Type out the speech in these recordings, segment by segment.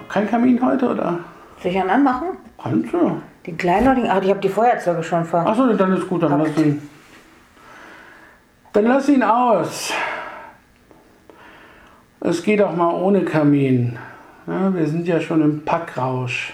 Kein Kamin heute, oder? Soll ich einen anmachen? Kannst du. Den kleinen oder den... Ach, ich habe die Feuerzeuge schon ver... Achso, dann ist gut, dann lass ihn aus. Es geht auch mal ohne Kamin. Ja, wir sind ja schon im Packrausch.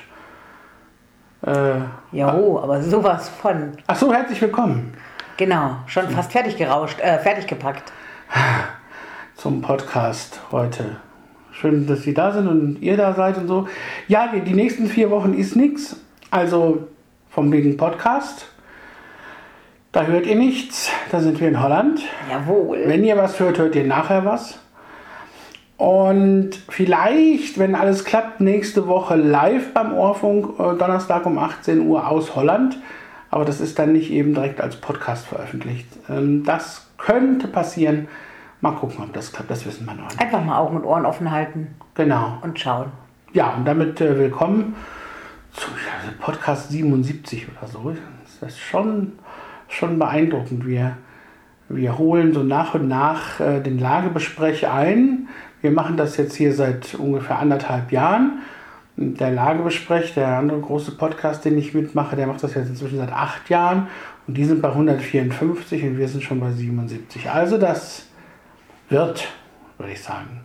aber sowas von. Achso, herzlich willkommen. Genau, schon fast fertig gepackt. Zum Podcast heute. Schön, dass Sie da sind und ihr da seid und so. Ja, die nächsten 4 Wochen ist nichts. Also vom wegen Podcast. Da hört ihr nichts. Da sind wir in Holland. Jawohl. Wenn ihr was hört, hört ihr nachher was. Und vielleicht, wenn alles klappt, nächste Woche live beim Ohrfunk, Donnerstag um 18 Uhr aus Holland. Aber das ist dann nicht eben direkt als Podcast veröffentlicht. Das könnte passieren. Mal gucken, ob das klappt, das wissen wir noch nicht. Einfach mal Augen und Ohren offen halten. Genau. Und schauen. Ja, und damit willkommen zu Podcast 77 oder so. Das ist schon beeindruckend. Wir holen so nach und nach den Lagebesprech ein. Wir machen das jetzt hier seit ungefähr 1,5 Jahren. Der Lagebesprech, der andere große Podcast, den ich mitmache, der macht das jetzt inzwischen seit 8 Jahren. Und die sind bei 154 und wir sind schon bei 77. Also das wird, würde ich sagen.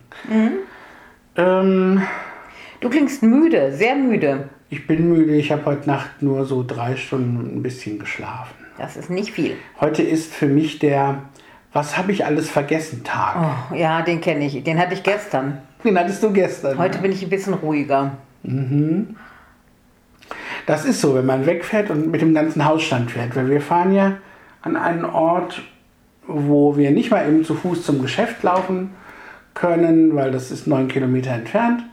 Mhm. Du klingst müde, sehr müde. Ich bin müde, ich habe heute Nacht nur so 3 Stunden ein bisschen geschlafen. Das ist nicht viel. Heute ist für mich der Was habe ich alles vergessen Tag. Oh, ja, den kenne ich. Den hatte ich gestern. Den hattest du gestern. Heute bin ich ein bisschen ruhiger. Mhm. Das ist so, wenn man wegfährt und mit dem ganzen Hausstand fährt. Weil wir fahren ja an einen Ort, wo wir nicht mal eben zu Fuß zum Geschäft laufen können, weil das ist 9 Kilometer entfernt.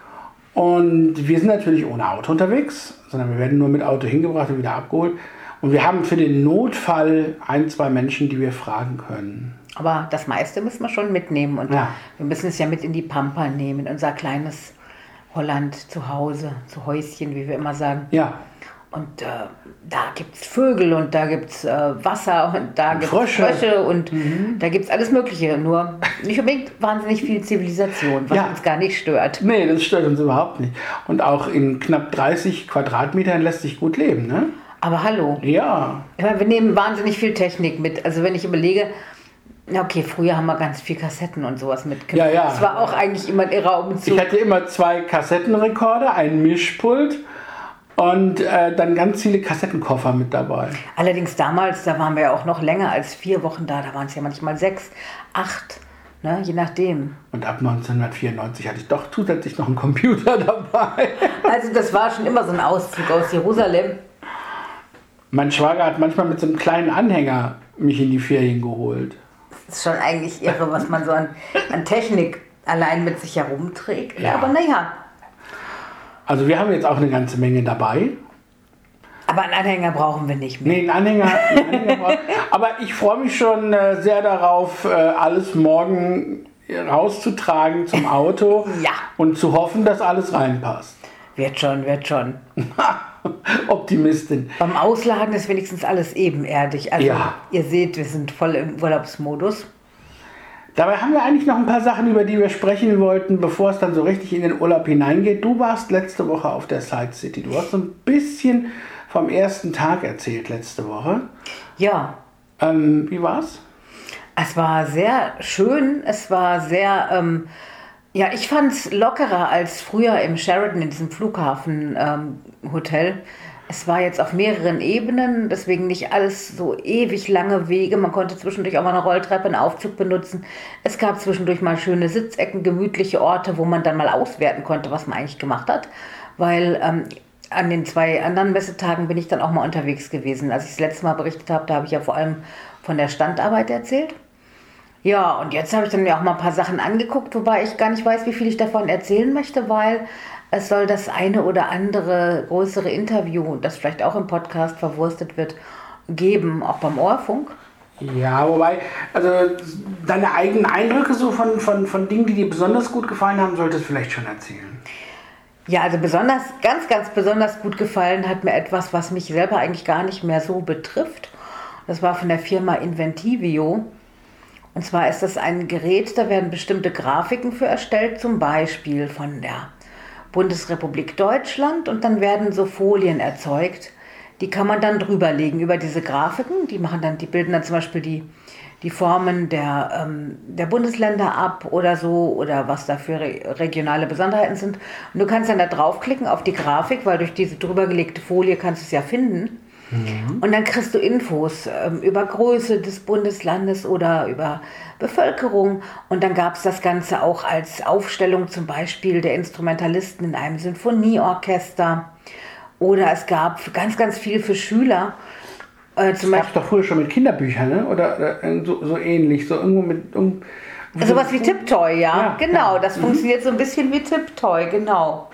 Und wir sind natürlich ohne Auto unterwegs, sondern wir werden nur mit Auto hingebracht und wieder abgeholt. Und wir haben für den Notfall 1, 2 Menschen, die wir fragen können. Aber das meiste müssen wir schon mitnehmen. Und ja. Wir müssen es ja mit in die Pampa nehmen, in unser kleines Holland zu Hause, zu Häuschen, wie wir immer sagen. Ja. Und da gibt es Vögel und da gibt es Wasser und da gibt es Frösche und da gibt es alles Mögliche. Nur nicht unbedingt wahnsinnig viel Zivilisation, was uns gar nicht stört. Nee, das stört uns überhaupt nicht. Und auch in knapp 30 Quadratmetern lässt sich gut leben, ne? Aber hallo. Ja. Ich meine, wir nehmen wahnsinnig viel Technik mit. Also wenn ich überlege, okay, früher haben wir ganz viel Kassetten und sowas mitgenommen. Ja. Das war auch eigentlich immer ein irrer Umzug. Ich hatte immer 2 Kassettenrekorder, ein Mischpult und dann ganz viele Kassettenkoffer mit dabei. Allerdings damals, da waren wir ja auch noch länger als 4 Wochen da. Da waren es ja manchmal 6, 8, ne, je nachdem. Und ab 1994 hatte ich doch zusätzlich noch einen Computer dabei. Also das war schon immer so ein Auszug aus Jerusalem. Mein Schwager hat manchmal mit so einem kleinen Anhänger mich in die Ferien geholt. Das ist schon eigentlich irre, was man so an Technik allein mit sich herumträgt. Ja. Aber naja. Also wir haben jetzt auch eine ganze Menge dabei. Aber einen Anhänger brauchen wir nicht mehr. Nee, einen Anhänger brauchen. Aber ich freue mich schon sehr darauf, alles morgen rauszutragen zum Auto. Ja. Und zu hoffen, dass alles reinpasst. Wird schon. Optimistin. Beim Ausladen ist wenigstens alles ebenerdig. Also ja. Ihr seht, wir sind voll im Urlaubsmodus. Dabei haben wir eigentlich noch ein paar Sachen, über die wir sprechen wollten, bevor es dann so richtig in den Urlaub hineingeht. Du warst letzte Woche auf der Side City. Du hast so ein bisschen vom ersten Tag erzählt letzte Woche. Ja. Wie war's? Es war sehr schön. Es war sehr... Ja, ich fand es lockerer als früher im Sheraton, in diesem Flughafen-Hotel. Es war jetzt auf mehreren Ebenen, deswegen nicht alles so ewig lange Wege. Man konnte zwischendurch auch mal eine Rolltreppe, einen Aufzug benutzen. Es gab zwischendurch mal schöne Sitzecken, gemütliche Orte, wo man dann mal auswerten konnte, was man eigentlich gemacht hat. Weil an den 2 anderen Messetagen bin ich dann auch mal unterwegs gewesen. Als ich das letzte Mal berichtet habe, da habe ich ja vor allem von der Standarbeit erzählt. Ja, und jetzt habe ich dann mir auch mal ein paar Sachen angeguckt, wobei ich gar nicht weiß, wie viel ich davon erzählen möchte, weil es soll das eine oder andere größere Interview, das vielleicht auch im Podcast verwurstet wird, geben, auch beim Ohrfunk. Ja, wobei, also deine eigenen Eindrücke so von Dingen, die dir besonders gut gefallen haben, solltest du vielleicht schon erzählen. Ja, also ganz besonders gut gefallen hat mir etwas, was mich selber eigentlich gar nicht mehr so betrifft. Das war von der Firma Inventivio. Und zwar ist das ein Gerät, da werden bestimmte Grafiken für erstellt, zum Beispiel von der Bundesrepublik Deutschland und dann werden so Folien erzeugt. Die kann man dann drüberlegen über diese Grafiken. Die bilden dann zum Beispiel die Formen der Bundesländer ab oder so oder was da für regionale Besonderheiten sind. Und du kannst dann da draufklicken auf die Grafik, weil durch diese drübergelegte Folie kannst du es ja finden. Und dann kriegst du Infos über Größe des Bundeslandes oder über Bevölkerung. Und dann gab es das Ganze auch als Aufstellung zum Beispiel der Instrumentalisten in einem Sinfonieorchester. Oder es gab ganz, ganz viel für Schüler. Das gab es doch früher schon mit Kinderbüchern, ne? Oder so ähnlich, so irgendwo mit... Sowas wie Tiptoy, ja, genau. Ja. Das funktioniert so ein bisschen wie Tiptoy, genau.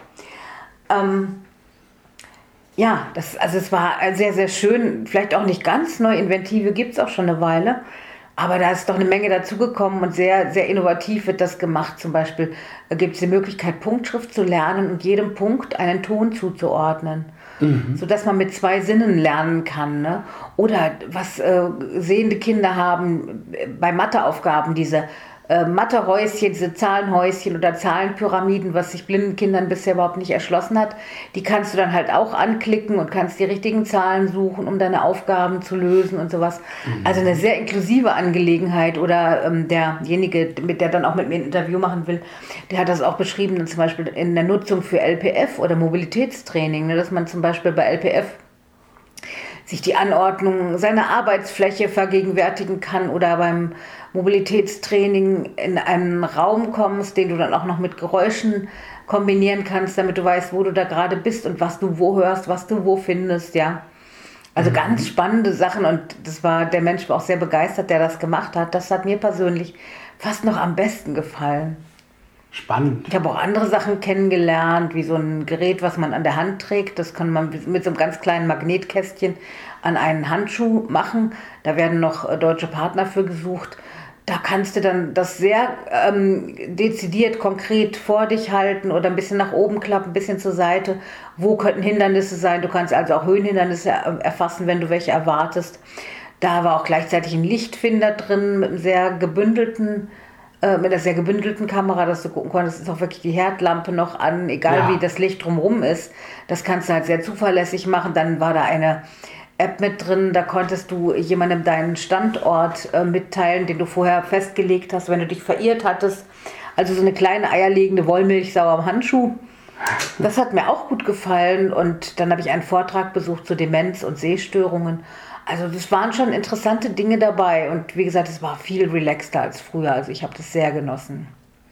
Ja, es war sehr, sehr schön. Vielleicht auch nicht ganz neu. Inventive gibt es auch schon eine Weile. Aber da ist doch eine Menge dazugekommen und sehr, sehr innovativ wird das gemacht. Zum Beispiel gibt es die Möglichkeit, Punktschrift zu lernen und jedem Punkt einen Ton zuzuordnen. Sodass man mit 2 Sinnen lernen kann. Ne? Oder was sehende Kinder haben bei Matheaufgaben, diese Mathehäuschen, diese Zahlenhäuschen oder Zahlenpyramiden, was sich blinden Kindern bisher überhaupt nicht erschlossen hat, die kannst du dann halt auch anklicken und kannst die richtigen Zahlen suchen, um deine Aufgaben zu lösen und sowas. Also eine sehr inklusive Angelegenheit oder derjenige, der dann auch mit mir ein Interview machen will, der hat das auch beschrieben, zum Beispiel in der Nutzung für LPF oder Mobilitätstraining, ne, dass man zum Beispiel bei LPF sich die Anordnung seiner Arbeitsfläche vergegenwärtigen kann oder beim Mobilitätstraining in einen Raum kommst, den du dann auch noch mit Geräuschen kombinieren kannst, damit du weißt, wo du da gerade bist und was du wo hörst, was du wo findest, ja. Also ganz spannende Sachen und der Mensch war auch sehr begeistert, der das gemacht hat. Das hat mir persönlich fast noch am besten gefallen. Spannend. Ich habe auch andere Sachen kennengelernt, wie so ein Gerät, was man an der Hand trägt. Das kann man mit so einem ganz kleinen Magnetkästchen an einen Handschuh machen. Da werden noch deutsche Partner für gesucht. Da kannst du dann das sehr dezidiert, konkret vor dich halten oder ein bisschen nach oben klappen, ein bisschen zur Seite. Wo könnten Hindernisse sein? Du kannst also auch Höhenhindernisse erfassen, wenn du welche erwartest. Da war auch gleichzeitig ein Lichtfinder drin mit einer sehr gebündelten Kamera, dass du gucken konntest, ist auch wirklich die Herdlampe noch an, egal wie das Licht drumherum ist. Das kannst du halt sehr zuverlässig machen. Dann war da eine App mit drin, da konntest du jemandem deinen Standort mitteilen, den du vorher festgelegt hast, wenn du dich verirrt hattest. Also so eine kleine eierlegende Wollmilchsau am Handschuh. Das hat mir auch gut gefallen und dann habe ich einen Vortrag besucht zu Demenz und Sehstörungen. Also das waren schon interessante Dinge dabei und wie gesagt, es war viel relaxter als früher, also ich habe das sehr genossen.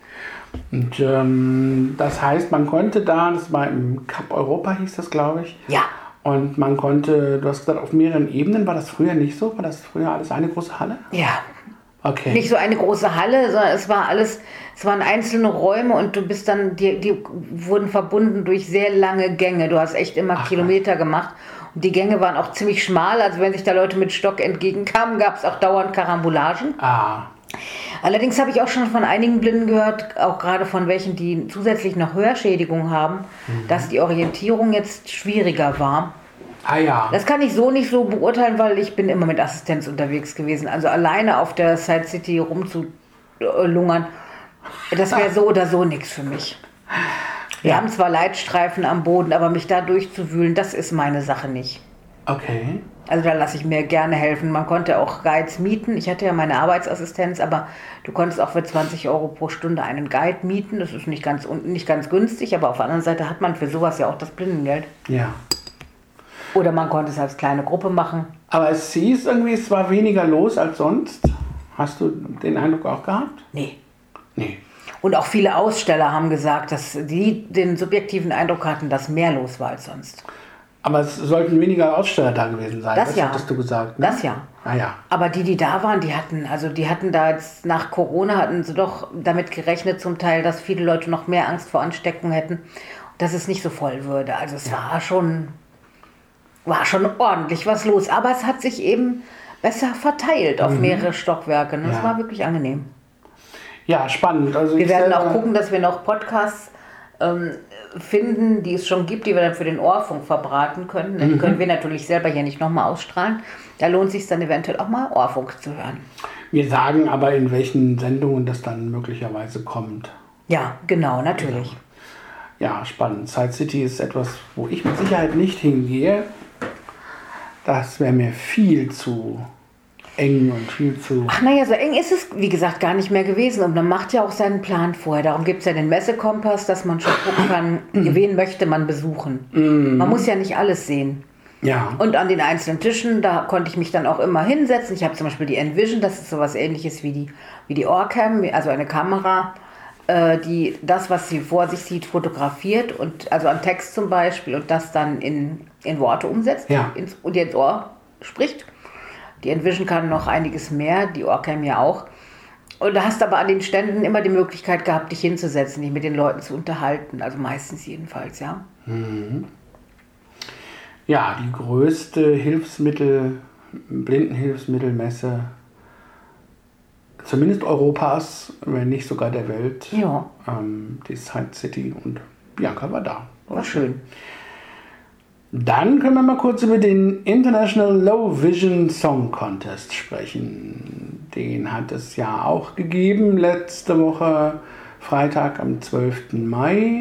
Und das heißt, man konnte da, das war im Cup Europa hieß das, glaube ich. Ja. Und man konnte, du hast gesagt, auf mehreren Ebenen, war das früher nicht so? War das früher alles eine große Halle? Ja. Okay. Nicht so eine große Halle, sondern es waren einzelne Räume und du bist dann, die wurden verbunden durch sehr lange Gänge. Du hast echt immer Kilometer gemacht. Und die Gänge waren auch ziemlich schmal, also wenn sich da Leute mit Stock entgegenkamen, gab es auch dauernd Karambolagen. Allerdings habe ich auch schon von einigen Blinden gehört, auch gerade von welchen, die zusätzlich noch Hörschädigungen haben, dass die Orientierung jetzt schwieriger war. Das kann ich so nicht so beurteilen, weil ich bin immer mit Assistenz unterwegs gewesen. Also alleine auf der Side City rumzulungern, das wäre so oder so nichts für mich. Wir haben zwar Leitstreifen am Boden, aber mich da durchzuwühlen, das ist meine Sache nicht. Okay. Also da lasse ich mir gerne helfen. Man konnte auch Guides mieten. Ich hatte ja meine Arbeitsassistenz, aber du konntest auch für 20 € pro Stunde einen Guide mieten. Das ist nicht ganz günstig, aber auf der anderen Seite hat man für sowas ja auch das Blindengeld. Ja. Oder man konnte es als kleine Gruppe machen. Aber es hieß irgendwie, es war weniger los als sonst. Hast du den Eindruck auch gehabt? Nee. Und auch viele Aussteller haben gesagt, dass die den subjektiven Eindruck hatten, dass mehr los war als sonst. Aber es sollten weniger Aussteller da gewesen sein, das hattest du gesagt. Ne? Das ja. Ja. Aber die da waren, die hatten da jetzt nach Corona, hatten sie doch damit gerechnet zum Teil, dass viele Leute noch mehr Angst vor Ansteckung hätten, dass es nicht so voll würde. Also es war schon ordentlich was los. Aber es hat sich eben besser verteilt auf mehrere Stockwerke. Ne? Das war wirklich angenehm. Ja, spannend. Also wir werden auch gucken, dass wir noch Podcasts finden, die es schon gibt, die wir dann für den Ohrfunk verbraten können. Die können wir natürlich selber hier nicht nochmal ausstrahlen. Da lohnt es sich dann eventuell auch mal Ohrfunk zu hören. Wir sagen aber, in welchen Sendungen das dann möglicherweise kommt. Ja, genau, natürlich. Ja, spannend. Side City ist etwas, wo ich mit Sicherheit nicht hingehe. Das wäre mir viel zu eng und viel zu... Ach naja, so eng ist es, wie gesagt, gar nicht mehr gewesen. Und man macht ja auch seinen Plan vorher. Darum gibt es ja den Messekompass, dass man schon gucken kann, wen möchte man besuchen. Man muss ja nicht alles sehen. Ja. Und an den einzelnen Tischen, da konnte ich mich dann auch immer hinsetzen. Ich habe zum Beispiel die Envision, das ist sowas ähnliches wie die Orcam, also eine Kamera, die das, was sie vor sich sieht, fotografiert, und also an Text zum Beispiel, und das dann in Worte umsetzt und dir ins Ohr spricht. Die Envision kann noch einiges mehr, die Orcam ja auch. Und da hast du aber an den Ständen immer die Möglichkeit gehabt, dich hinzusetzen, dich mit den Leuten zu unterhalten. Also meistens jedenfalls, ja. Ja, die größte Blindenhilfsmittelmesse, zumindest Europas, wenn nicht sogar der Welt. Ja. Die Side City, und Bianca war da. War schön. Dann können wir mal kurz über den International Low Vision Song Contest sprechen. Den hat es ja auch gegeben letzte Woche, Freitag am 12. Mai.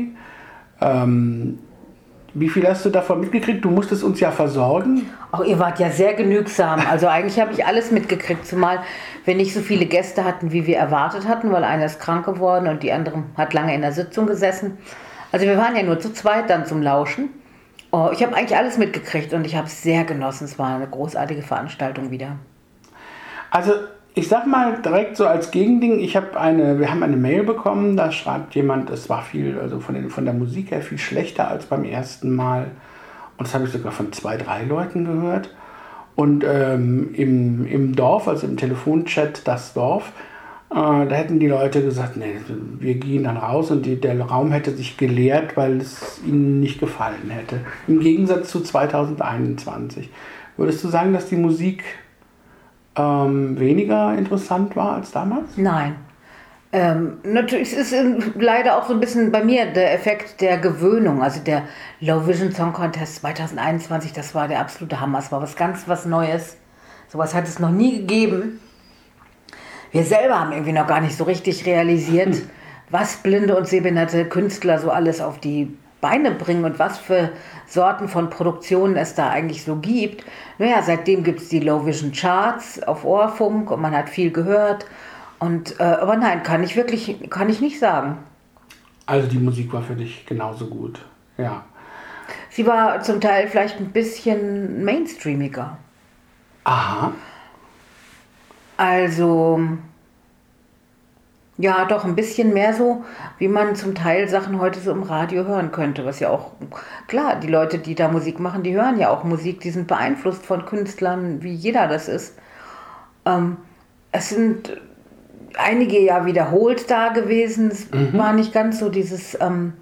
Wie viel hast du davon mitgekriegt? Du musstest uns ja versorgen. Auch ihr wart ja sehr genügsam. Also eigentlich habe ich alles mitgekriegt, zumal wir nicht so viele Gäste hatten, wie wir erwartet hatten, weil einer ist krank geworden und die andere hat lange in der Sitzung gesessen. Also wir waren ja nur zu zweit dann zum Lauschen. Oh, ich habe eigentlich alles mitgekriegt und ich habe es sehr genossen. Es war eine großartige Veranstaltung wieder. Also ich sag mal direkt so als Gegending, wir haben eine Mail bekommen, da schreibt jemand, es war viel, also von der Musik her viel schlechter als beim ersten Mal. Und das habe ich sogar von 2, 3 Leuten gehört. Und im Dorf, also im Telefonchat Das Dorf, da hätten die Leute gesagt, nee, wir gehen dann raus, und der Raum hätte sich geleert, weil es ihnen nicht gefallen hätte. Im Gegensatz zu 2021. Würdest du sagen, dass die Musik weniger interessant war als damals? Nein. Natürlich ist es leider auch so ein bisschen bei mir der Effekt der Gewöhnung. Also der Low Vision Song Contest 2021, das war der absolute Hammer. Es war was Neues. Sowas hat es noch nie gegeben. Wir selber haben irgendwie noch gar nicht so richtig realisiert, was blinde und sehbehinderte Künstler so alles auf die Beine bringen und was für Sorten von Produktionen es da eigentlich so gibt. Naja, seitdem gibt es die Low Vision Charts auf Ohrfunk und man hat viel gehört. Aber nein, kann ich nicht sagen. Also die Musik war für dich genauso gut, ja. Sie war zum Teil vielleicht ein bisschen mainstreamiger. Aha. Also, ja, doch ein bisschen mehr so, wie man zum Teil Sachen heute so im Radio hören könnte. Was ja auch, klar, die Leute, die da Musik machen, die hören ja auch Musik, die sind beeinflusst von Künstlern, wie jeder das ist. Es sind einige ja wiederholt da gewesen. Es war nicht ganz so dieser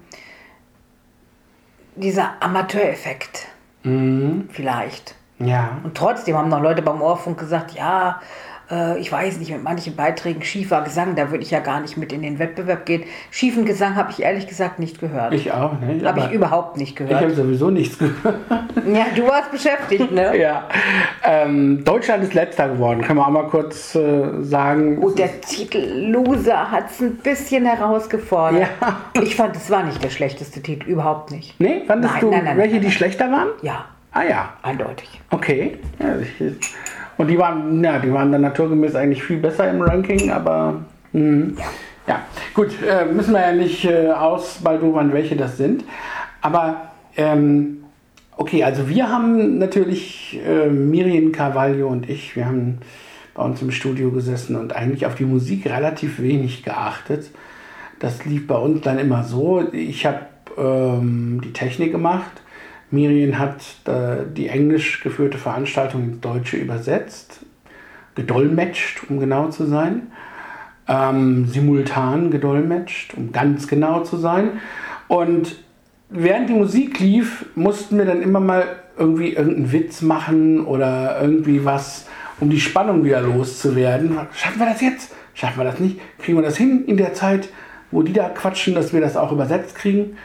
Amateureffekt. Vielleicht. Ja. Und trotzdem haben noch Leute beim Ohrfunk gesagt, ja, ich weiß nicht, mit manchen Beiträgen schiefer Gesang, da würde ich ja gar nicht mit in den Wettbewerb gehen. Schiefen Gesang habe ich ehrlich gesagt nicht gehört. Ich auch nicht. Habe ich überhaupt nicht gehört. Ich habe sowieso nichts gehört. Ja, du warst beschäftigt, ne? Ja. Deutschland ist letzter geworden, können wir auch mal kurz sagen. Und der Titel Loser hat es ein bisschen herausgefordert. Ja. Ich fand, es war nicht der schlechteste Titel, überhaupt nicht. Nee, fandest du welche, die schlechter waren? Ja. Ah ja. Eindeutig. Okay. Ja, und die waren dann naturgemäß eigentlich viel besser im Ranking, aber ja. Gut, müssen wir ja nicht ausbaldowern, welche das sind. Aber okay, also wir haben natürlich, Miriam Carvalho und ich, wir haben bei uns im Studio gesessen und eigentlich auf die Musik relativ wenig geachtet. Das lief bei uns dann immer so, ich habe die Technik gemacht, Miriam hat die englisch geführte Veranstaltung ins Deutsche übersetzt, gedolmetscht, um genau zu sein, simultan gedolmetscht, um ganz genau zu sein. Und während die Musik lief, mussten wir dann immer mal irgendwie irgendeinen Witz machen oder irgendwie was, um die Spannung wieder loszuwerden. Schaffen wir das jetzt? Schaffen wir das nicht? Kriegen wir das hin in der Zeit, wo die da quatschen, dass wir das auch übersetzt kriegen?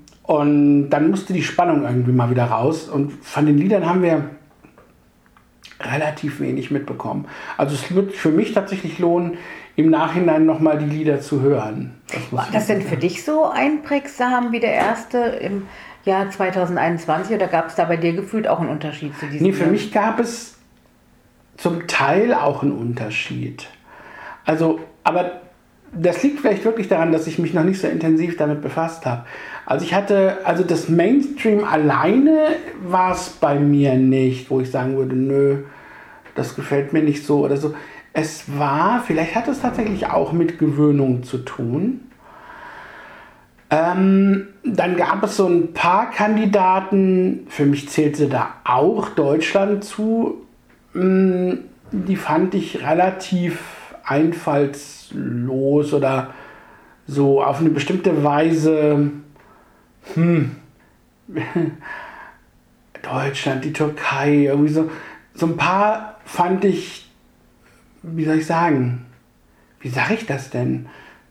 Und dann musste die Spannung irgendwie mal wieder raus. Und von den Liedern haben wir relativ wenig mitbekommen. Also es wird für mich tatsächlich lohnen, im Nachhinein nochmal die Lieder zu hören. War das denn für dich so einprägsam wie der erste im Jahr 2021 oder gab es da bei dir gefühlt auch einen Unterschied zu diesem Nee, für mich gab es zum Teil auch einen Unterschied. Also, aber das liegt vielleicht wirklich daran, dass ich mich noch nicht so intensiv damit befasst habe. Also das Mainstream alleine war es bei mir nicht, wo ich sagen würde, nö, das gefällt mir nicht so oder so. Vielleicht hat es tatsächlich auch mit Gewöhnung zu tun. Dann gab es so ein paar Kandidaten, für mich zählte da auch Deutschland zu, die fand ich relativ einfallslos oder so auf eine bestimmte Weise. Deutschland, die Türkei, irgendwie so ein paar fand ich, wie soll ich sagen, wie sage ich das denn?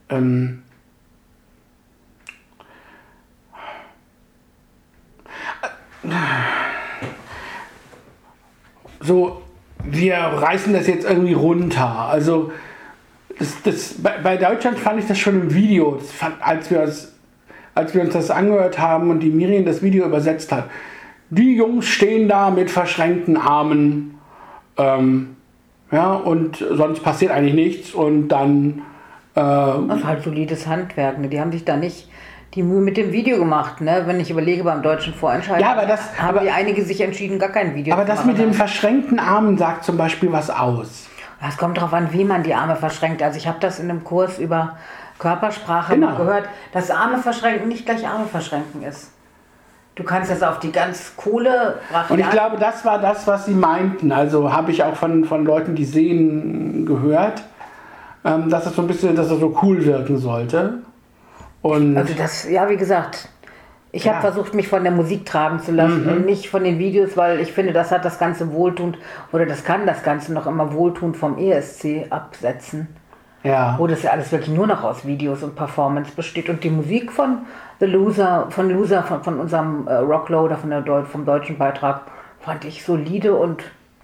So, wir reißen das jetzt irgendwie runter. Also bei Deutschland fand ich das schon im Video, als wir uns das angehört haben und die Miriam das Video übersetzt hat. Die Jungs stehen da mit verschränkten Armen, und sonst passiert eigentlich nichts und dann... das ist halt solides Handwerk, ne? Die haben sich da nicht die Mühe mit dem Video gemacht, ne? Wenn ich überlege, beim deutschen Vorentscheid haben die einige sich entschieden, gar kein Video zu machen. Aber das mit den verschränkten Armen sagt zum Beispiel was aus. Es kommt darauf an, wie man die Arme verschränkt. Also ich habe das in einem Kurs über Körpersprache mal gehört, dass Arme verschränken nicht gleich Arme verschränken ist. Du kannst das auf die ganz coole... Und ich glaube, das war das, was sie meinten. Also habe ich auch von Leuten, die sehen, gehört, dass es so ein bisschen, dass es so cool wirken sollte. Und also das, ja, wie gesagt, ich habe versucht, mich von der Musik tragen zu lassen und nicht von den Videos, weil ich finde, das hat das Ganze wohltuend, oder das kann das Ganze noch immer wohltuend vom ESC absetzen. Ja. Wo das ja alles wirklich nur noch aus Videos und Performance besteht. Und die Musik von The Loser, von unserem Rockloader, vom deutschen Beitrag, fand ich solide und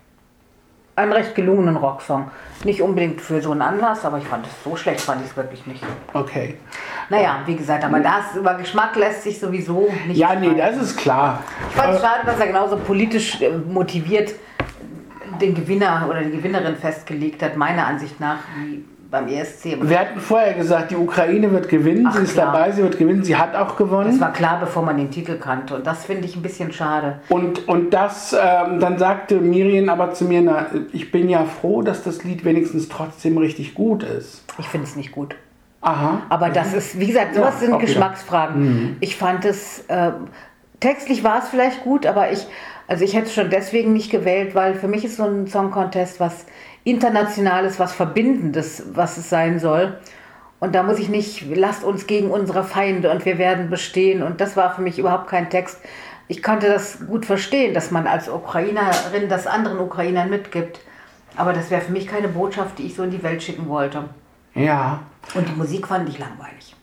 einen recht gelungenen Rocksong. Nicht unbedingt für so einen Anlass, aber ich fand es so schlecht, fand ich es wirklich nicht. Okay. Naja, wie gesagt, aber über Geschmack lässt sich sowieso nicht... Ja, nee, das ist klar. Ich fand es schade, dass er genauso politisch motiviert den Gewinner oder die Gewinnerin festgelegt hat, meiner Ansicht nach, wie beim ESC. Wir hatten vorher gesagt, die Ukraine wird gewinnen, sie ist dabei, sie wird gewinnen, sie hat auch gewonnen. Das war klar, bevor man den Titel kannte und das finde ich ein bisschen schade. Und das, dann sagte Miriam aber zu mir, na, ich bin ja froh, dass das Lied wenigstens trotzdem richtig gut ist. Ich finde es nicht gut. Aha. Aber das ist, wie gesagt, sowas sind Geschmacksfragen. Ich fand es, textlich war es vielleicht gut, aber ich hätte es schon deswegen nicht gewählt, weil für mich ist so ein Song Contest was Internationales, was Verbindendes, was es sein soll. Und da muss ich nicht, lasst uns gegen unsere Feinde und wir werden bestehen. Und das war für mich überhaupt kein Text. Ich konnte das gut verstehen, dass man als Ukrainerin das anderen Ukrainern mitgibt. Aber das wäre für mich keine Botschaft, die ich so in die Welt schicken wollte. Ja. Und die Musik fand ich langweilig.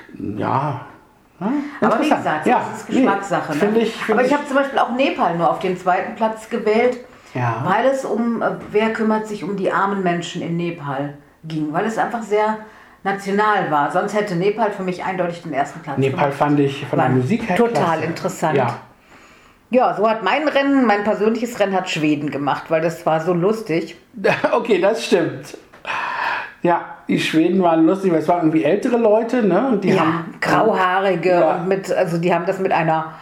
Ja. Aber wie gesagt, das ist Geschmackssache. Aber ich habe zum Beispiel auch Nepal nur auf den zweiten Platz gewählt. Ja. Weil es wer kümmert sich um die armen Menschen in Nepal ging, weil es einfach sehr national war. Sonst hätte Nepal für mich eindeutig den ersten Platz Nepal gemacht. fand ich von der Musik her total klasse. Interessant. Ja. Ja, so hat mein persönliches Rennen hat Schweden gemacht, weil das war so lustig. Okay, das stimmt. Ja, die Schweden waren lustig, weil es waren irgendwie ältere Leute, ne? Und die haben grauhaarige und die haben das mit einer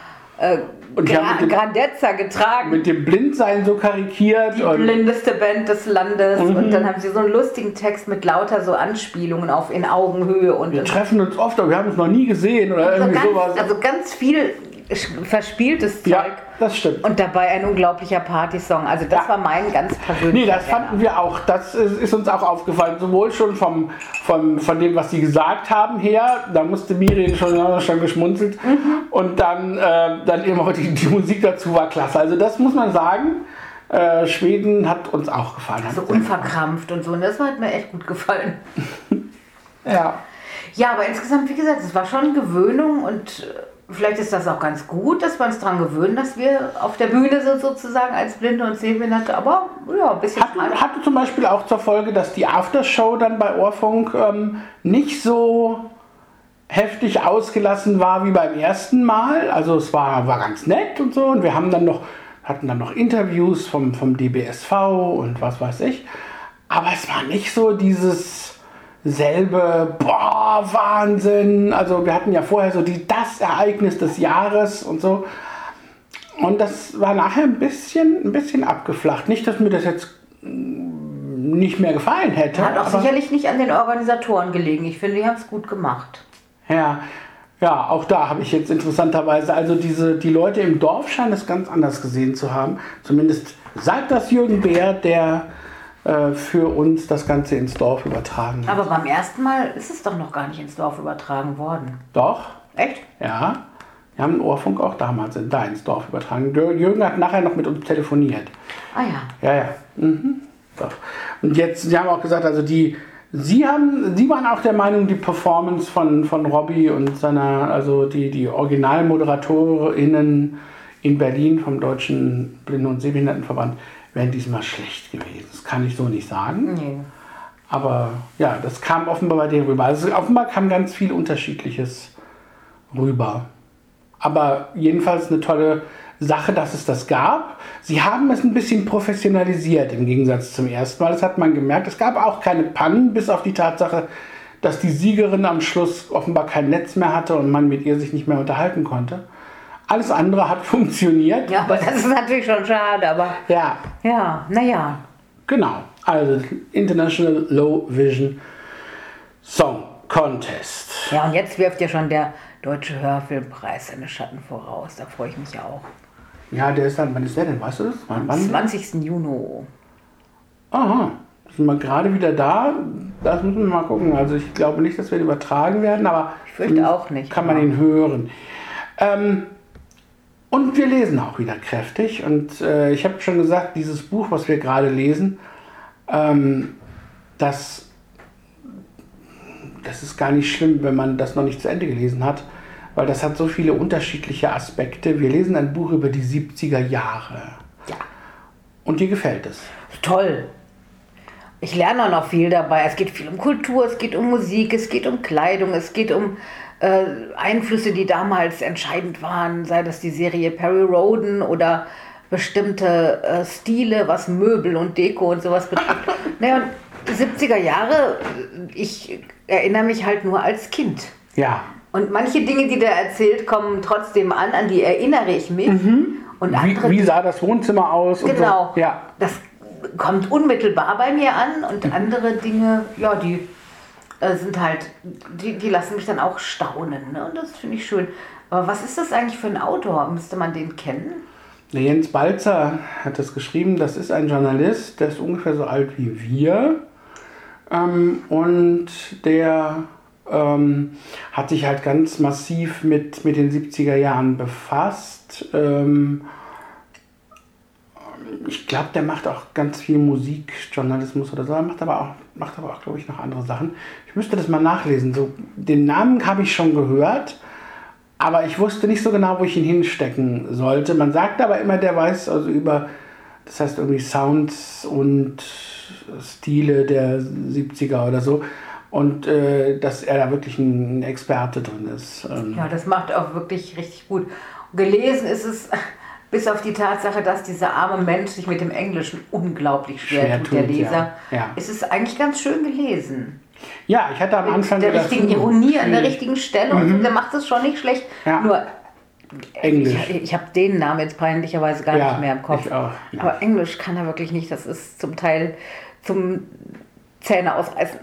Grandezza getragen. Mit dem Blindsein so karikiert. Die blindeste Band des Landes. Und dann haben sie so einen lustigen Text mit lauter so Anspielungen auf in Augenhöhe. Und wir treffen uns oft, aber wir haben uns noch nie gesehen oder irgendwie sowas. Also ganz viel verspieltes Zeug. Ja, das stimmt. Und dabei ein unglaublicher Partysong. Also das war mein ganz persönlicher. Nee, das fanden wir auch. Das ist uns auch aufgefallen. Sowohl schon von dem, was sie gesagt haben her, da musste Miriam schon geschmunzelt. Und dann eben auch die Musik dazu war klasse. Also das muss man sagen. Schweden hat uns auch gefallen. So unverkrampft und so. Und das hat mir echt gut gefallen. Ja. Ja, aber insgesamt, wie gesagt, es war schon Gewöhnung und vielleicht ist das auch ganz gut, dass wir uns daran gewöhnen, dass wir auf der Bühne sind sozusagen als Blinde und Sehbehinderte, aber ja, ein bisschen hatte zum Beispiel auch zur Folge, dass die Aftershow dann bei Ohrfunk nicht so heftig ausgelassen war wie beim ersten Mal. Also es war ganz nett und so, und wir hatten dann noch Interviews vom DBSV und was weiß ich. Aber es war nicht so dieses selbe, boah, Wahnsinn. Also wir hatten ja vorher so das Ereignis des Jahres und so. Und das war nachher ein bisschen abgeflacht. Nicht, dass mir das jetzt nicht mehr gefallen hätte. Hat auch sicherlich nicht an den Organisatoren gelegen. Ich finde, die haben es gut gemacht. Ja, auch da habe ich jetzt interessanterweise, also die Leute im Dorf scheinen es ganz anders gesehen zu haben. Zumindest sagt das Jürgen Beer, der für uns das Ganze ins Dorf übertragen hat. Aber beim ersten Mal ist es doch noch gar nicht ins Dorf übertragen worden. Doch. Echt? Ja. Wir haben den Ohrfunk auch damals da ins Dorf übertragen. Jürgen hat nachher noch mit uns telefoniert. Ah ja. Ja. Mhm. Doch. Und jetzt, Sie haben auch gesagt, also Sie waren auch der Meinung, die Performance von Robbie und die OriginalmoderatorInnen in Berlin vom Deutschen Blinden- und Sehbehindertenverband wären diesmal schlecht gewesen. Das kann ich so nicht sagen. Nee. Aber ja, das kam offenbar bei denen rüber. Also offenbar kam ganz viel Unterschiedliches rüber. Aber jedenfalls eine tolle Sache, dass es das gab. Sie haben es ein bisschen professionalisiert im Gegensatz zum ersten Mal. Das hat man gemerkt. Es gab auch keine Pannen, bis auf die Tatsache, dass die Siegerin am Schluss offenbar kein Netz mehr hatte und man mit ihr sich nicht mehr unterhalten konnte. Alles andere hat funktioniert. Ja, aber das ist natürlich schon schade, aber... Ja. Ja, naja. Genau. Also International Low Vision Song Contest. Ja, und jetzt wirft ja schon der Deutsche Hörfilmpreis seine Schatten voraus. Da freue ich mich ja auch. Ja, der ist dann, wann ist der denn? Weißt du das? Am 20. Juni. Aha. Sind wir gerade wieder da? Das müssen wir mal gucken. Also ich glaube nicht, dass wir den übertragen werden, aber... Ich fürchte auch nicht. Kann man ihn hören. Und wir lesen auch wieder kräftig. Und ich habe schon gesagt, dieses Buch, was wir gerade lesen, das ist gar nicht schlimm, wenn man das noch nicht zu Ende gelesen hat, weil das hat so viele unterschiedliche Aspekte. Wir lesen ein Buch über die 70er Jahre. Ja. Und dir gefällt es? Toll. Ich lerne auch noch viel dabei. Es geht viel um Kultur, es geht um Musik, es geht um Kleidung, es geht um Einflüsse, die damals entscheidend waren, sei das die Serie Perry Rhodan oder bestimmte Stile, was Möbel und Deko und sowas betrifft. Naja, und die 70er Jahre, ich erinnere mich halt nur als Kind. Ja. Und manche Dinge, die der erzählt, kommen trotzdem an die erinnere ich mich. Mhm. Und andere, wie sah das Wohnzimmer aus? Genau. Und so? Ja. Das kommt unmittelbar bei mir an und andere Dinge, ja, die sind halt, die lassen mich dann auch staunen. Ne? Und das finde ich schön. Aber was ist das eigentlich für ein Autor? Müsste man den kennen? Der Jens Balzer hat das geschrieben. Das ist ein Journalist, der ist ungefähr so alt wie wir. Und der hat sich halt ganz massiv mit den 70er Jahren befasst. Ich glaube, der macht auch ganz viel Musikjournalismus oder so. Er macht aber auch, glaube ich, noch andere Sachen. Ich müsste das mal nachlesen. So, den Namen habe ich schon gehört, aber ich wusste nicht so genau, wo ich ihn hinstecken sollte. Man sagt aber immer, der weiß also über, das heißt irgendwie Sounds und Stile der 70er oder so. Und dass er da wirklich ein Experte drin ist. Ja, das macht auch wirklich richtig gut. Gelesen ist es, bis auf die Tatsache, dass dieser arme Mensch sich mit dem Englischen unglaublich schwer tut, der Leser, ja. ist es eigentlich ganz schön gelesen. Ja, ich hatte am Anfang... Mit der richtigen Ironie an der richtigen Stelle und so, der macht es schon nicht schlecht. Ja. Nur Englisch. Ich habe den Namen jetzt peinlicherweise gar nicht mehr im Kopf. Ich auch. Ja. Aber Englisch kann er wirklich nicht. Das ist zum Teil zum Zähne ausreißen.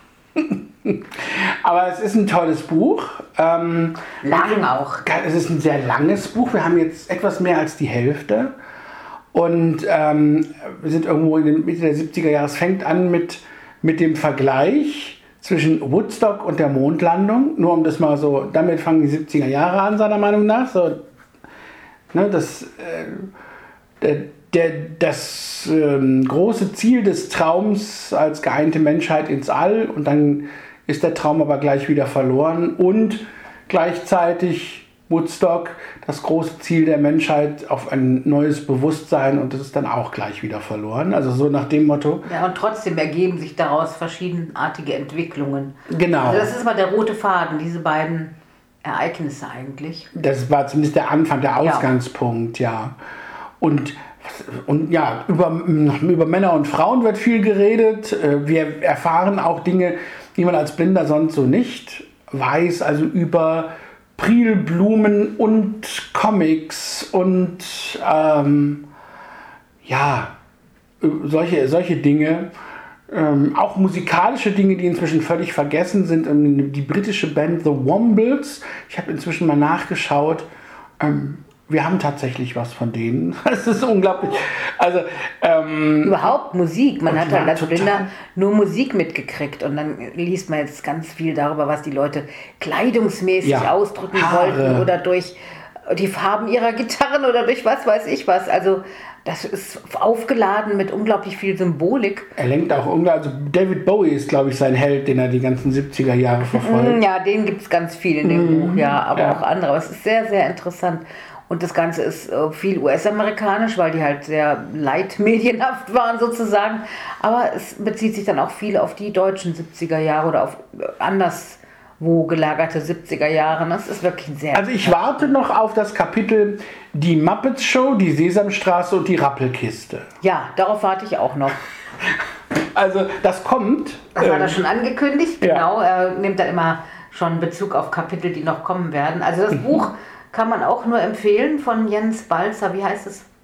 Aber es ist ein tolles Buch. Lang auch. Es ist ein sehr langes Buch. Wir haben jetzt etwas mehr als die Hälfte. Und wir sind irgendwo in der Mitte der 70er Jahre. Es fängt an mit dem Vergleich zwischen Woodstock und der Mondlandung. Nur um das mal so, damit fangen die 70er Jahre an, seiner Meinung nach. So, ne, das große Ziel des Traums als geeinte Menschheit ins All, und dann ist der Traum aber gleich wieder verloren, und gleichzeitig Woodstock, das große Ziel der Menschheit auf ein neues Bewusstsein und das ist dann auch gleich wieder verloren. Also so nach dem Motto. Ja, und trotzdem ergeben sich daraus verschiedenartige Entwicklungen. Genau. Also das ist mal der rote Faden, diese beiden Ereignisse eigentlich. Das war zumindest der Anfang, der Ausgangspunkt, ja. Und ja, über Männer und Frauen wird viel geredet. Wir erfahren auch Dinge, die man als Blinder sonst so nicht weiß, also über Prilblumen und Comics und solche Dinge. Auch musikalische Dinge, die inzwischen völlig vergessen sind. Die britische Band The Wombles, ich habe inzwischen mal nachgeschaut, wir haben tatsächlich was von denen. Das ist unglaublich. Also, überhaupt Musik. Man hat halt als total. Blinder nur Musik mitgekriegt. Und dann liest man jetzt ganz viel darüber, was die Leute kleidungsmäßig ausdrücken wollten. Oder durch die Farben ihrer Gitarren oder durch was weiß ich was. Also das ist aufgeladen mit unglaublich viel Symbolik. Er lenkt auch unglaublich. Also David Bowie ist, glaube ich, sein Held, den er die ganzen 70er Jahre verfolgt. Ja, den gibt es ganz viel in dem Buch, ja. Aber auch andere. Aber es ist sehr, sehr interessant. Und das Ganze ist viel US-amerikanisch, weil die halt sehr leitmedienhaft waren sozusagen. Aber es bezieht sich dann auch viel auf die deutschen 70er Jahre oder auf anderswo gelagerte 70er Jahre. Das ist wirklich sehr... Also ich warte noch auf das Kapitel Die Muppets Show, die Sesamstraße und die Rappelkiste. Ja, darauf warte ich auch noch. Also das kommt. Das war da schon angekündigt, genau. Er nimmt dann immer schon Bezug auf Kapitel, die noch kommen werden. Also das Buch... kann man auch nur empfehlen von Jens Balzer. Wie heißt es?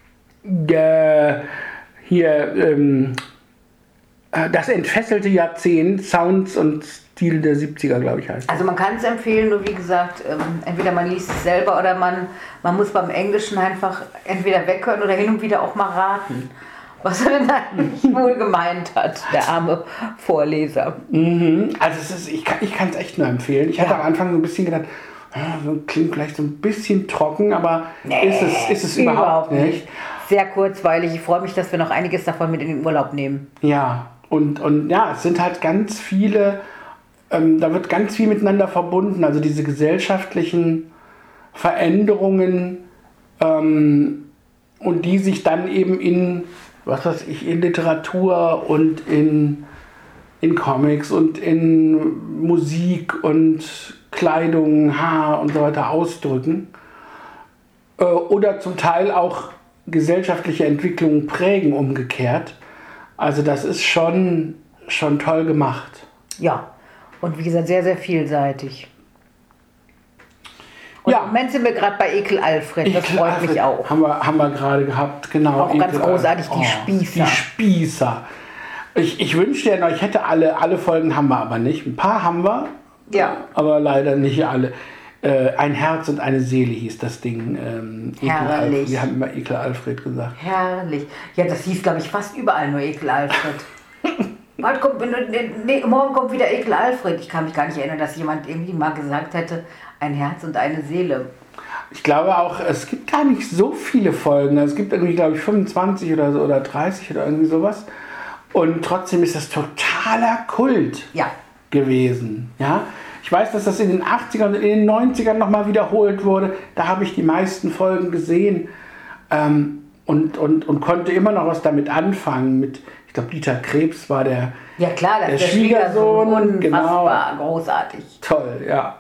Das entfesselte Jahrzehnt, Sounds und Stil der 70er, glaube ich, heißt es. Also man kann es empfehlen, nur wie gesagt, entweder man liest es selber oder man muss beim Englischen einfach entweder weghören oder hin und wieder auch mal raten, was er denn eigentlich wohl gemeint hat, der arme Vorleser. Also ich kann es echt nur empfehlen. Ich hatte am Anfang so ein bisschen gedacht, klingt vielleicht so ein bisschen trocken, aber ist es überhaupt nicht. Sehr kurzweilig. Ich freue mich, dass wir noch einiges davon mit in den Urlaub nehmen. Ja, und ja, es sind halt ganz viele, da wird ganz viel miteinander verbunden. Also diese gesellschaftlichen Veränderungen und die sich dann eben in Literatur und in Comics und in Musik und Kleidung, Haar und so weiter ausdrücken oder zum Teil auch gesellschaftliche Entwicklungen prägen umgekehrt. Also das ist schon toll gemacht. Ja, und wie gesagt, sehr, sehr vielseitig. Und im Moment sind wir gerade bei Ekel Alfred, das freut mich auch. Haben wir gerade gehabt, genau. Auch ganz großartig, die Spießer. Die Spießer. Ich wünschte ja noch, ich hätte alle Folgen, haben wir aber nicht. Ein paar haben wir. Ja. Aber leider nicht alle. Ein Herz und eine Seele hieß das Ding. Herrlich. Wir haben immer Ekel Alfred gesagt. Herrlich. Ja, das hieß, glaube ich, fast überall nur Ekel Alfred. Morgen kommt wieder Ekel Alfred. Ich kann mich gar nicht erinnern, dass jemand irgendwie mal gesagt hätte, ein Herz und eine Seele. Ich glaube auch, es gibt gar nicht so viele Folgen. Es gibt irgendwie, glaube ich, 25 oder so oder 30 oder irgendwie sowas. Und trotzdem ist das totaler Kult gewesen. Ja? Ich weiß, dass das in den 80ern und in den 90ern nochmal wiederholt wurde. Da habe ich die meisten Folgen gesehen und konnte immer noch was damit anfangen. Ich glaube, Dieter Krebs war der Schwiegersohn. Unfassbar, großartig. Toll, ja.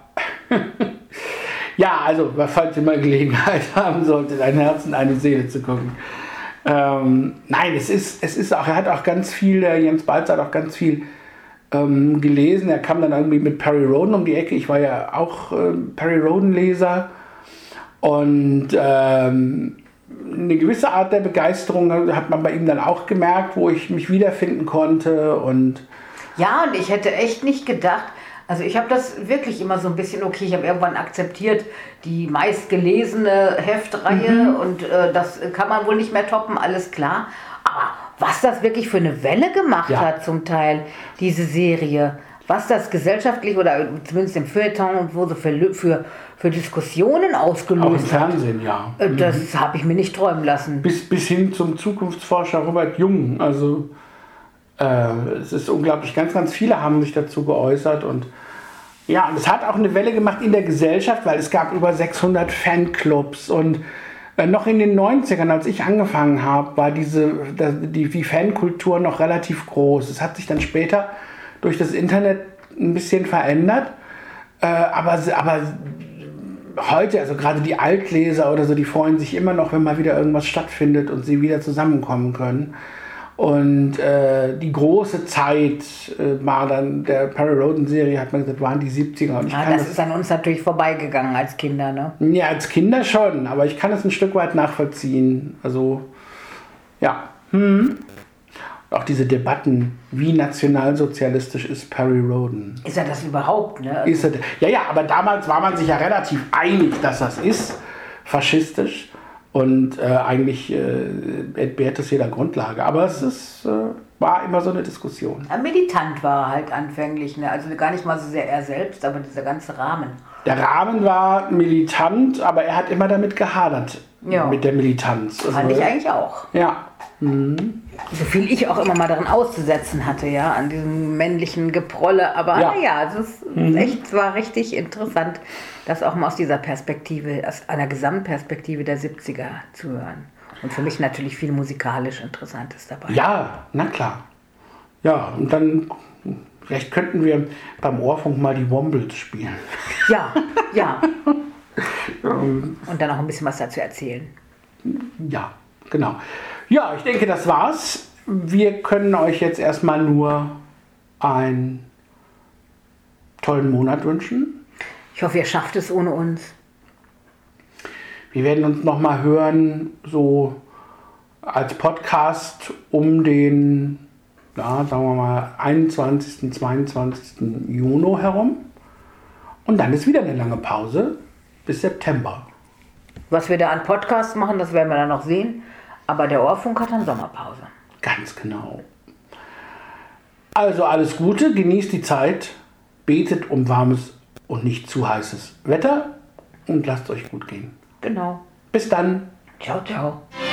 Ja, also, falls ihr mal Gelegenheit haben solltet, ein Herz und eine Seele zu gucken. Nein, es ist auch, er hat auch ganz viel, Jens Balzer hat auch ganz viel gelesen. Er kam dann irgendwie mit Perry Rhodan um die Ecke. Ich war ja auch Perry Rhodan-Leser. Und eine gewisse Art der Begeisterung hat man bei ihm dann auch gemerkt, wo ich mich wiederfinden konnte. Und ich hätte echt nicht gedacht, also ich habe das wirklich immer so ein bisschen, ich habe irgendwann akzeptiert, die meistgelesene Heftreihe und das kann man wohl nicht mehr toppen, alles klar. Aber was das wirklich für eine Welle gemacht hat zum Teil, diese Serie, was das gesellschaftlich oder zumindest im Feuilleton und wo so für Diskussionen ausgelöst hat. Auch im Fernsehen, Das habe ich mir nicht träumen lassen. Bis hin zum Zukunftsforscher Robert Jung, also es ist unglaublich, ganz, ganz viele haben sich dazu geäußert und Ja, und es hat auch eine Welle gemacht in der Gesellschaft, weil es gab über 600 Fanclubs und noch in den 90ern, als ich angefangen habe, war die Fankultur noch relativ groß. Es hat sich dann später durch das Internet ein bisschen verändert, aber heute, also gerade die Altleser oder so, die freuen sich immer noch, wenn mal wieder irgendwas stattfindet und sie wieder zusammenkommen können. Und die große Zeit war dann der Perry Rhodan-Serie, hat man gesagt, waren die 70er. Und das ist an uns natürlich vorbeigegangen als Kinder, ne? Ja, als Kinder schon, aber ich kann es ein Stück weit nachvollziehen. Also, ja. Auch diese Debatten, wie nationalsozialistisch ist Perry Rhodan? Ist er das überhaupt, ne? Ja, aber damals war man sich ja relativ einig, dass das ist faschistisch. Und eigentlich entbehrt es jeder Grundlage. Aber es war immer so eine Diskussion. Militant war er halt anfänglich, ne? Also gar nicht mal so sehr er selbst, aber dieser ganze Rahmen. Der Rahmen war militant, aber er hat immer damit gehadert, mit der Militanz. Fand ich eigentlich auch. Ja. So viel ich auch immer mal daran auszusetzen hatte, ja, an diesem männlichen Geprolle. Aber es war richtig interessant, das auch mal aus dieser Perspektive, aus einer Gesamtperspektive der 70er zu hören. Und für mich natürlich viel musikalisch Interessantes dabei. Ja, na klar. Ja, und dann vielleicht könnten wir beim Ohrfunk mal die Wombles spielen. Ja. Und dann auch ein bisschen was dazu erzählen. Ja, genau. Ja, ich denke, das war's. Wir können euch jetzt erstmal nur einen tollen Monat wünschen. Ich hoffe, ihr schafft es ohne uns. Wir werden uns nochmal hören, so als Podcast um den, sagen wir mal, 21., 22. Juni herum. Und dann ist wieder eine lange Pause bis September. Was wir da an Podcasts machen, das werden wir dann noch sehen. Aber der Ohrfunk hat dann Sommerpause. Ganz genau. Also alles Gute, genießt die Zeit, betet um warmes und nicht zu heißes Wetter und lasst euch gut gehen. Genau. Bis dann. Ciao, ciao.